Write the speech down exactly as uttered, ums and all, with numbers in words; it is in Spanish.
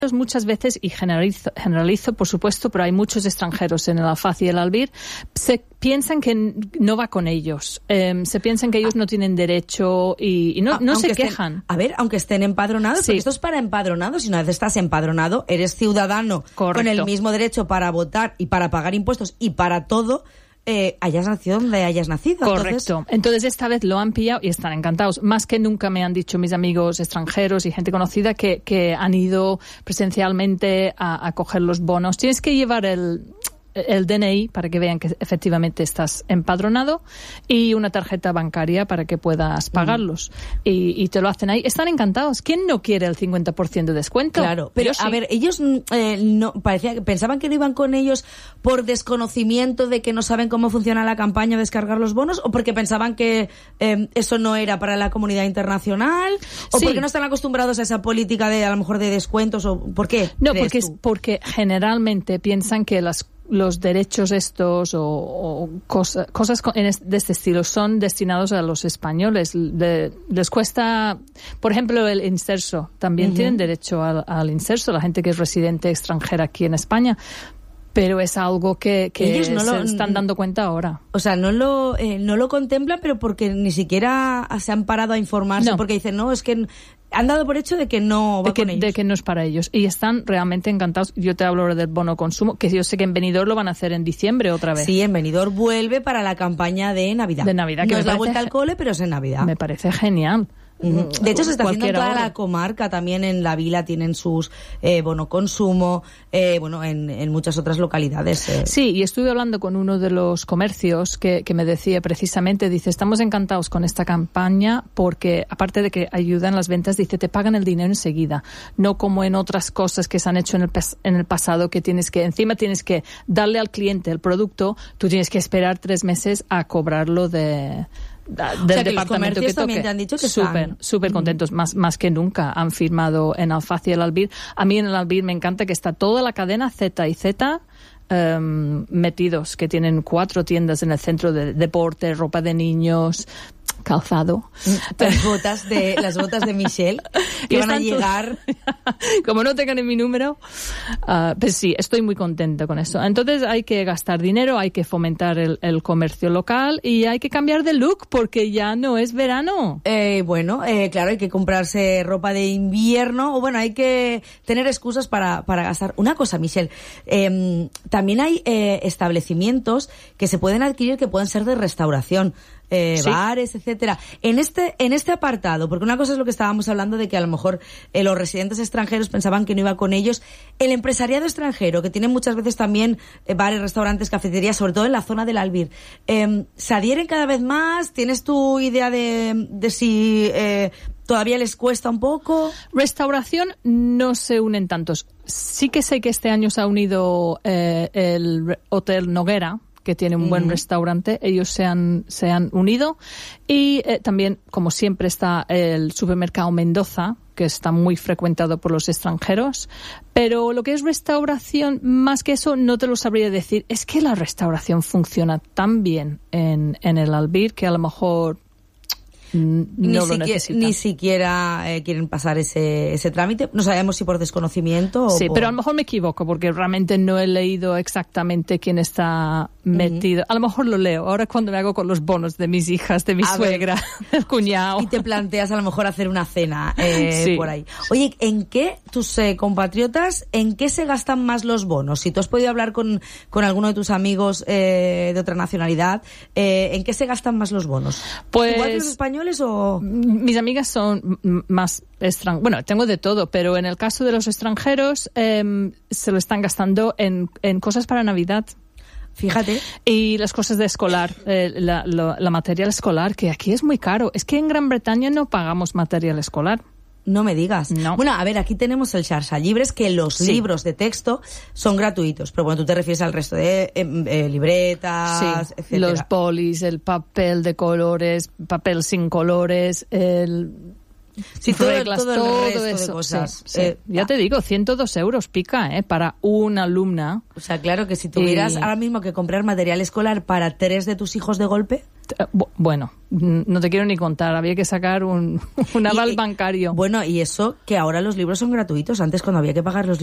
muchas veces, y generalizo, generalizo, por supuesto, pero hay muchos extranjeros en el Alfaz y el Albir, se piensan que no va con ellos. Eh, se piensan que ellos no tienen derecho y, y no, no se quejan. Estén, a ver, aunque estén empadronados, sí. Porque esto es para empadronados, y una vez estás empadronado, eres ciudadano. Correcto. Con el mismo derecho para votar y para pagar impuestos y para todo. Eh, hayas nacido donde hayas nacido. Correcto. Entonces... Entonces esta vez lo han pillado y están encantados. Más que nunca me han dicho mis amigos extranjeros y gente conocida que, que han ido presencialmente a, a coger los bonos. Tienes que llevar el... el D N I para que vean que efectivamente estás empadronado y una tarjeta bancaria para que puedas pagarlos. Mm. Y, y te lo hacen ahí. Están encantados. ¿Quién no quiere el cincuenta por ciento de descuento? Claro, pero sí. A ver, ellos eh, no parecía que pensaban que no iban con ellos por desconocimiento de que no saben cómo funciona la campaña de descargar los bonos, o porque pensaban que eh, eso no era para la comunidad internacional, o sí. Porque no están acostumbrados a esa política de a lo mejor de descuentos, o ¿por qué? No, porque es porque generalmente piensan que las los derechos estos o, o cosa, cosas de este estilo son destinados a los españoles. Le, les cuesta, por ejemplo, el inserso. También uh-huh. tienen derecho al, al inserso, la gente que es residente extranjera aquí en España. Pero es algo que, que ellos no se lo, están dando cuenta ahora. O sea, no lo eh, no lo contemplan, pero porque ni siquiera se han parado a informarse, no. Porque dicen, no, es que han dado por hecho de que no va de que, con ellos. De que no es para ellos. Y están realmente encantados. Yo te hablo del bono consumo, que yo sé que en Benidorm lo van a hacer en diciembre otra vez. Sí, en Benidorm vuelve para la campaña de Navidad. De Navidad. Que no me es parece, la vuelta al cole, pero es en Navidad. Me parece genial. De hecho, se está haciendo en toda hora. la comarca, también en la Vila tienen sus eh, bono consumo, eh, bueno, en, en muchas otras localidades. Eh. Sí, y estuve hablando con uno de los comercios que, que me decía precisamente, dice, estamos encantados con esta campaña porque, aparte de que ayudan las ventas, dice, te pagan el dinero enseguida, no como en otras cosas que se han hecho en el, en el pasado, que tienes que, encima tienes que darle al cliente el producto, tú tienes que esperar tres meses a cobrarlo de... del o sea, que departamento los que también toque. Te han dicho que súper, están... súper contentos, más, más que nunca han firmado en Alfaz y el Albir. A mí en el Albir me encanta que está toda la cadena Z y Z um, metidos, que tienen cuatro tiendas en el centro de deporte, ropa de niños, calzado. Las botas de, las botas de Michelle, que van a llegar. Como no tengan en mi número, uh, pues sí, estoy muy contenta con eso. Entonces hay que gastar dinero, hay que fomentar el, el comercio local y hay que cambiar de look porque ya no es verano. Eh, bueno, eh, claro, hay que comprarse ropa de invierno, o bueno, hay que tener excusas para, para gastar. Una cosa, Michelle, eh, también hay eh, establecimientos que se pueden adquirir que pueden ser de restauración. Eh, sí. Bares, etcétera. En este, en este apartado, porque una cosa es lo que estábamos hablando de que a lo mejor eh, los residentes extranjeros pensaban que no iba con ellos. El empresariado extranjero, que tiene muchas veces también eh, bares, restaurantes, cafeterías, sobre todo en la zona del Albir, eh, ¿se adhieren cada vez más? ¿Tienes tu idea de, de si eh, todavía les cuesta un poco? Restauración no se unen tantos. Sí que sé que este año se ha unido eh, el Hotel Noguera, que tiene un buen uh-huh. restaurante, ellos se han, se han unido. Y eh, también, como siempre, está el supermercado Mendoza, que está muy frecuentado por los extranjeros. Pero lo que es restauración, más que eso, no te lo sabría decir. Es que la restauración funciona tan bien en, en el Albir que a lo mejor... No ni, lo siquiera, ni siquiera eh, quieren pasar ese, ese trámite. No sabemos si por desconocimiento o sí, por... pero a lo mejor me equivoco porque realmente no he leído exactamente quién está metido. Uh-huh. A lo mejor lo leo. Ahora cuando me hago con los bonos de mis hijas, de mi a suegra, del cuñado. Y te planteas a lo mejor hacer una cena eh, sí. por ahí. Oye, ¿en qué tus eh, compatriotas, en qué se gastan más los bonos? Si tú has podido hablar con, con alguno de tus amigos eh, de otra nacionalidad, eh, ¿en qué se gastan más los bonos? Pues... ¿Igual que los españoles? O... Mis amigas son más extranjeras. Bueno, tengo de todo, pero en el caso de los extranjeros eh, se lo están gastando en, en cosas para Navidad. Fíjate. Y las cosas de escolar, eh, la, la, la material escolar, que aquí es muy caro. Es que en Gran Bretaña no pagamos material escolar. No me digas. No. Bueno, a ver, aquí tenemos el Xarxa Llibres, que los sí. libros de texto son gratuitos, pero bueno, tú te refieres al resto de eh, eh, libretas, sí. etcétera. Los polis, el papel de colores, papel sin colores, el... Sí, todo, reglas, todo, todo el resto eso. de cosas. Sí, sí. Eh, ya te digo, ciento dos euros pica, ¿eh? Para una alumna. O sea, claro que si tuvieras y... ahora mismo que comprar material escolar para tres de tus hijos de golpe... Bueno, no te quiero ni contar, había que sacar un, un aval y, bancario. Bueno, y eso que ahora los libros son gratuitos, antes cuando había que pagar los